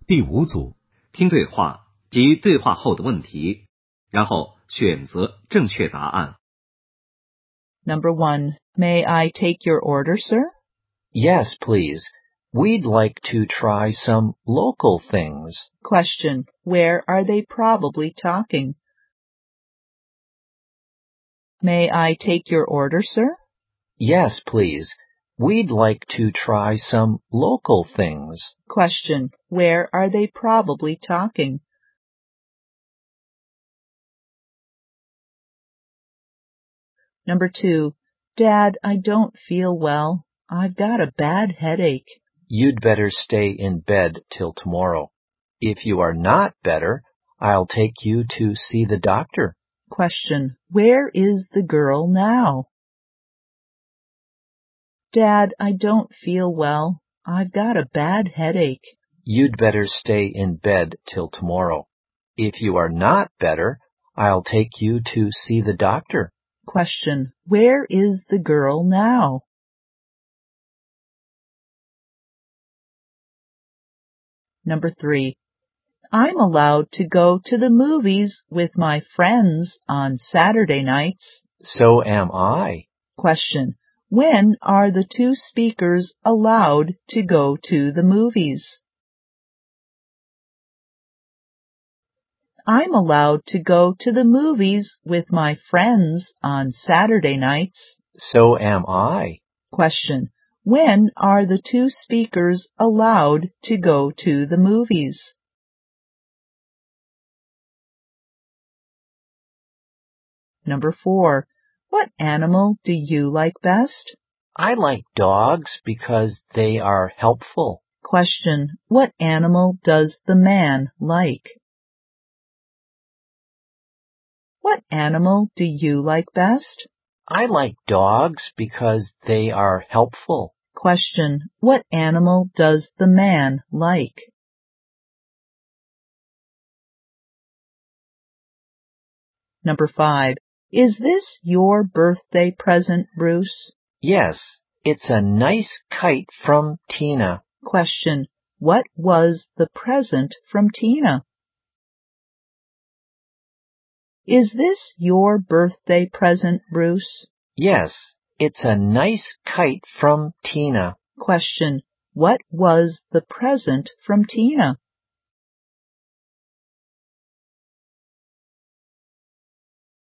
第5组，听对话及对话后的问题，然后选择正确答案。 Number 1. May I take your order, sir? Yes, please. We'd like to try some local things. Question. Where are they probably talking? May I take your order, sir? Yes, please. We'd like to try some local things. Question. Where are they probably talking? Number 2. Dad, I don't feel well. I've got a bad headache. You'd better stay in bed till tomorrow. If you are not better, I'll take you to see the doctor. Question. Where is the girl now? Dad, I don't feel well. I've got a bad headache. You'd better stay in bed till tomorrow. If you are not better, I'll take you to see the doctor. Question. Where is the girl now? Number 3. I'm allowed to go to the movies with my friends on Saturday nights. So am I. Question. When are the 2 speakers allowed to go to the movies? I'm allowed to go to the movies with my friends on Saturday nights. So am I. Question. When are the 2 speakers allowed to go to the movies? Number 4. What animal do you like best? I like dogs because they are helpful. Question. What animal does the man like? What animal do you like best? I like dogs because they are helpful. Question. What animal does the man like? Number 5. Is this your birthday present, Bruce? Yes, it's a nice kite from Tina. Question. What was the present from Tina? Is this your birthday present, Bruce? Yes, it's a nice kite from Tina. Question. What was the present from Tina?